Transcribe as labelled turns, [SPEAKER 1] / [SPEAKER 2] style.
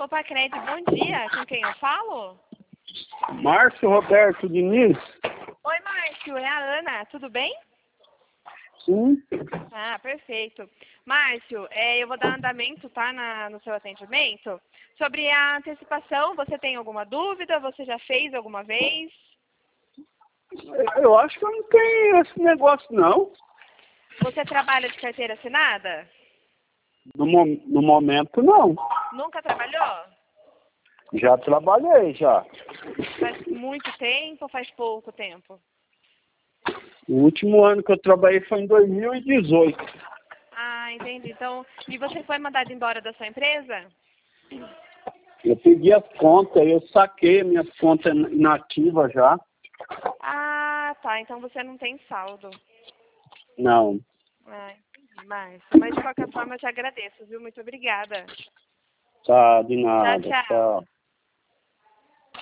[SPEAKER 1] Copa Cred, bom dia. Com quem eu falo?
[SPEAKER 2] Márcio Roberto Diniz?
[SPEAKER 1] Oi, Márcio. É a Ana. Tudo bem?
[SPEAKER 2] Sim.
[SPEAKER 1] Ah, perfeito. Márcio, eu vou dar andamento, tá, no seu atendimento. Sobre a antecipação, você tem alguma dúvida? Você já fez alguma vez?
[SPEAKER 2] Eu acho que eu não tenho esse negócio, não.
[SPEAKER 1] Você trabalha de carteira assinada?
[SPEAKER 2] No momento, não.
[SPEAKER 1] Nunca trabalhou?
[SPEAKER 2] Já trabalhei, já.
[SPEAKER 1] Faz muito tempo ou faz pouco tempo?
[SPEAKER 2] O último ano que eu trabalhei foi em 2018.
[SPEAKER 1] Ah, entendi. Então, e você foi mandado embora da sua empresa?
[SPEAKER 2] Eu pedi as contas, eu saquei minhas contas inativas já.
[SPEAKER 1] Ah, tá. Então você não tem saldo.
[SPEAKER 2] Não.
[SPEAKER 1] Ah, entendi, Márcio. Mas de qualquer forma eu te agradeço, viu? Muito obrigada.
[SPEAKER 2] Tá, de
[SPEAKER 1] Tchau,
[SPEAKER 2] nada.
[SPEAKER 1] tchau.
[SPEAKER 2] Tchau.